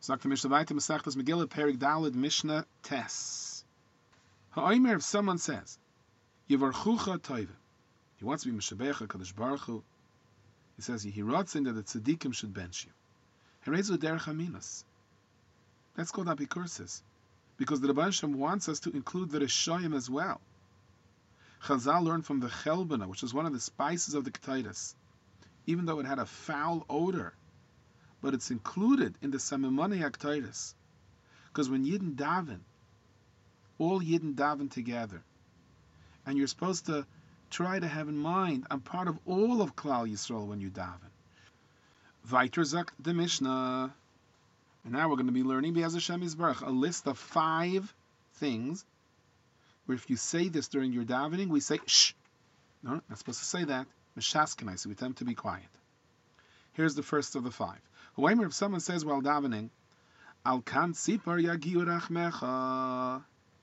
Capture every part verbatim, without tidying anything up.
Sagt the Mishnah weiter, Masechtas Megillah, Perik Daled, Mishnah Tes. Ha'omer, if someone says, Yivarchucha Toive, he wants to be Meshabecha Kadosh Baruch Hu, he says, he writes in that the tzaddikim should bench you. Herezu derech aminos. That's called apikursis, because the Rebbeinu Shem wants us to include the Rishoyim as well. Chazal learned from the chelbana, which is one of the spices of the ketaitis, even though it had a foul odor, but it's included in the samimani ketaitis, because when Yidden daven, all Yidden daven together, and you're supposed to try to have in mind, I'm part of all of Klal Yisrael when you daven. Weiter sagt the Mishnah, and now we're going to be learning Be'ez Hashem Yisbarach, a list of five things where if you say this during your davening, we say shh. No, not supposed to say that. Meshaskenai, so we tend to be quiet. Here's the first of the five. However, if someone says while davening, Al kan sipar yagiu rachmecha,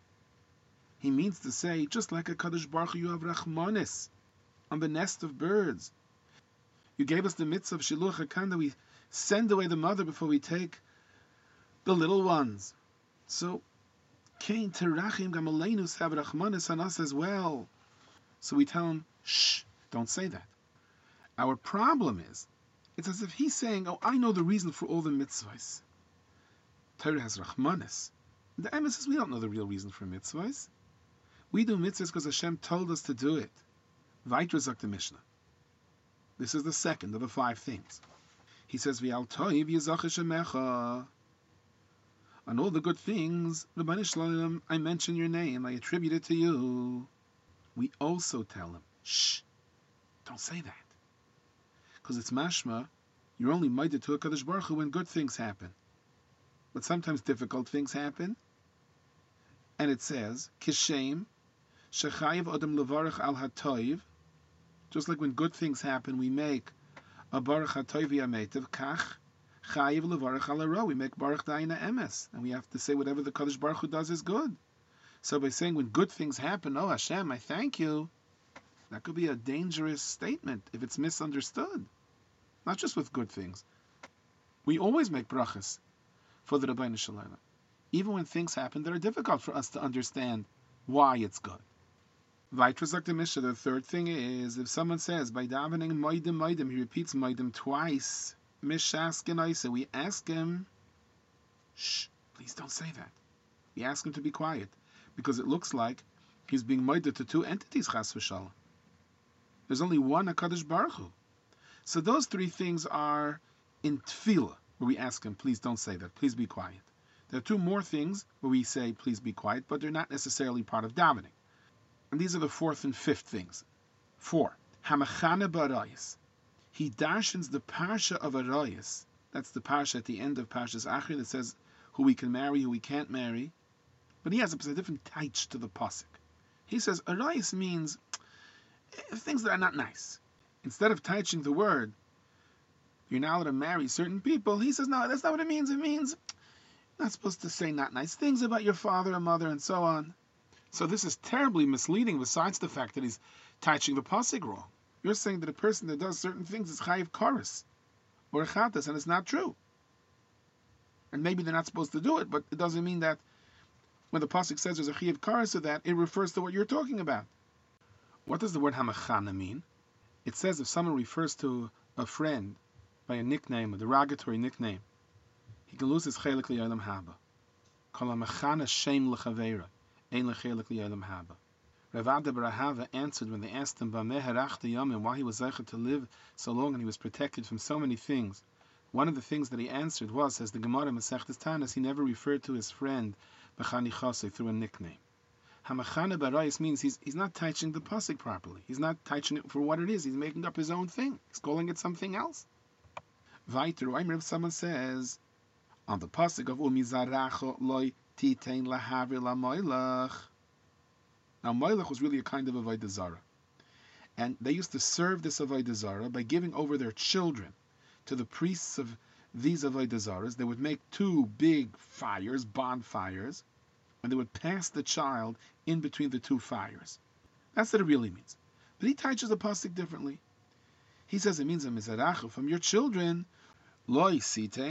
he means to say, just like a Kadosh Baruch Hu, you have rachmanis on the nest of birds. You gave us the mitzvah of shiluach hakan, that we send away the mother before we take the little ones. So, Kain terachim gamaleinus have rachmanis on us as well. So we tell him, shh, don't say that. Our problem is, it's as if he's saying, oh, I know the reason for all the mitzvahs. Torah has rachmanis. The emphasis, we don't know the real reason for mitzvahs. We do mitzvahs because Hashem told us to do it. Weiter sagt the Mishnah. This is the second of the five things. He says, V'al toiv yizach shemecha. On all the good things, Rabbanu Shalom, I mention your name, I attribute it to you. We also tell him, shh, don't say that. Because it's mashma, you're only minded to a Kadosh Baruch Hu when good things happen. But sometimes difficult things happen. And it says, Kishem, Shechayiv Adam Levarach al Hatoiv, just like when good things happen, we make a Baruch Hatoiv Yametiv, Kach, Chayiv Levarach al Haro, we make Baruch Dayna Emes, and we have to say whatever the Kadosh Baruch Hu does is good. So by saying when good things happen, oh Hashem, I thank you, that could be a dangerous statement if it's misunderstood. Not just with good things. We always make brachas for the Rabbeinu Shalom, even when things happen that are difficult for us to understand why it's good. Weiter sagt the Mishnah, the third thing is, if someone says, by davening moidim moidim, he repeats moidim twice, mishaskenaisa, we ask him, shh, please don't say that. We ask him to be quiet, because it looks like he's being moided to two entities, chas v'shalom. There's only one HaKadosh Baruch Hu. So those three things are in tefillah, where we ask him, please don't say that, please be quiet. There are two more things where we say, please be quiet, but they're not necessarily part of davening. And these are the fourth and fifth things. Four, Hamachana Barayas. He darshans the parsha of Arayas. That's the parsha at the end of Parshas Achri that says who we can marry, who we can't marry. But he has a different taich to the pasuk. He says Arayas means things that are not nice. Instead of taiching the word, you're not allowed to marry certain people, he says, no, that's not what it means. It means you're not supposed to say not nice things about your father and mother and so on. So this is terribly misleading, besides the fact that he's taiching the pasuk wrong. You're saying that a person that does certain things is chayiv kares or chatas, and it's not true. And maybe they're not supposed to do it, but it doesn't mean that when the pasuk says there's a chayiv kares of that, it refers to what you're talking about. What does the word hamachana mean? It says if someone refers to a friend by a nickname, a derogatory nickname, he can lose his chelik li'olam haba. Kol hamachana shem l'chaveira, ein l'chelik li'olam haba. Rav Ada bar Ahava answered when they asked him Bameh harachta yamim, why he was zeicher to live so long and he was protected from so many things. One of the things that he answered was, says the Gemara Masechtas Tanas, he never referred to his friend b'chanichase through a nickname. Hamachana barayis means he's he's not teaching the pasuk properly. He's not teaching it for what it is. He's making up his own thing. He's calling it something else. Weiter, if someone says on the pasuk of umizaracho loy titein lahavir lamoilach. Now, Moilach was really a kind of Avodah Zarah. And they used to serve this Avodah Zarah by giving over their children to the priests of these Avodah Zarahs. They would make two big fires, bonfires, and they would pass the child in between the two fires. That's what it really means. But he teaches the pasuk differently. He says it means a mizarachu from your children, loy sitein,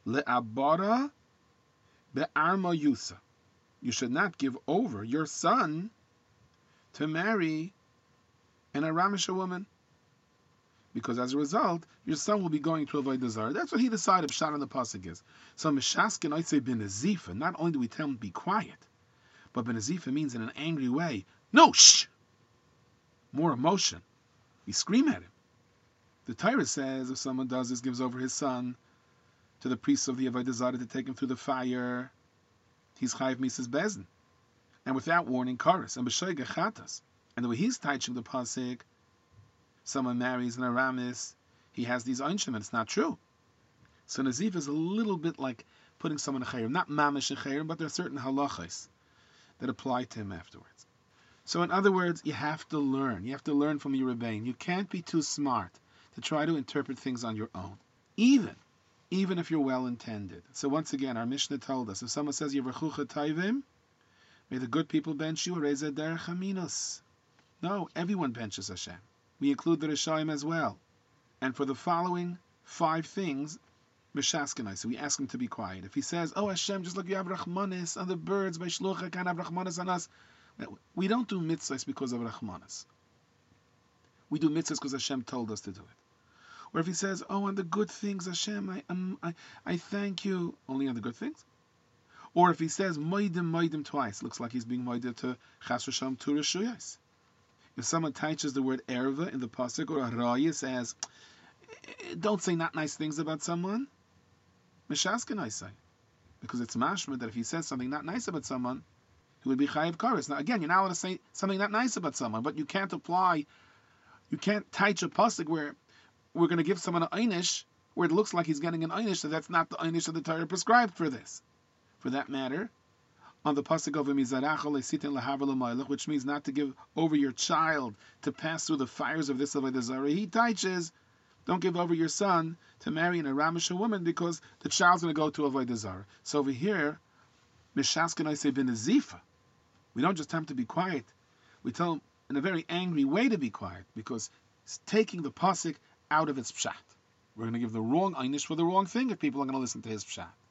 Le'abara be'arma yusa. You should not give over your son to marry an Aramisha woman, because as a result, your son will be going to avoid the Zara. That's what he decided Pshat on the pasuk is. So Mishaskin, I'd say Ben Azifa. Not only do we tell him to be quiet, but Ben Azifa means in an angry way. No, shh. More emotion. We scream at him. The Torah says if someone does this, gives over his son to the priests of the Avodah Zarah to take him through the fire, he's chayiv misas bezin, and without warning, karas and b'shoy gechatas. And the way he's teaching the pasuk, someone marries an Aramis, he has these einshim, and it's not true. So Nazif is a little bit like putting someone in chayrim, not mamish in chayrim, but there are certain halachas that apply to him afterwards. So in other words, you have to learn. You have to learn from your rebbein. You can't be too smart to try to interpret things on your own, even even if you're well intended. So once again, our Mishnah told us, if someone says Yevarchucha Taivim, may the good people bench you, Reza Derech Aminos. No, everyone benches Hashem. We include the Rishayim as well. And for the following five things, Mishaskanai, so we ask him to be quiet. If he says, oh Hashem, just look, you have Rachmanis on the birds, by Shlucha, can't have Rachmanis on us. We don't do mitzvahs because of Rachmanis. We do mitzvahs because Hashem told us to do it. Or if he says, oh, on the good things, Hashem, I, um, I, I thank you, only on the good things. Or if he says, moidim, moidim twice, looks like he's being moidim to chas v'shalom tu reshuyos. If someone teaches the word erva in the pasuk, or a raya says, don't say not nice things about someone, mishaskin I say. Because it's mashma that if he says something not nice about someone, he would be chayiv kares. Now again, you're not allowed to say something not nice about someone, but you can't apply, you can't teach a pasuk where we're going to give someone an einish where it looks like he's getting an einish, so that's not the einish that the Torah prescribed for this. For that matter, on the pasuk of Mizarach, which means not to give over your child to pass through the fires of this Avodah Zarah, he teaches, don't give over your son to marry an Aramisha woman because the child's going to go to Avodah Zarah. So over here, Mishaskanai say bin Azifa. We don't just tell him to be quiet. We tell him in a very angry way to be quiet because it's taking the pasuk out of its pshat. We're going to give the wrong einish for the wrong thing if people are going to listen to his pshat.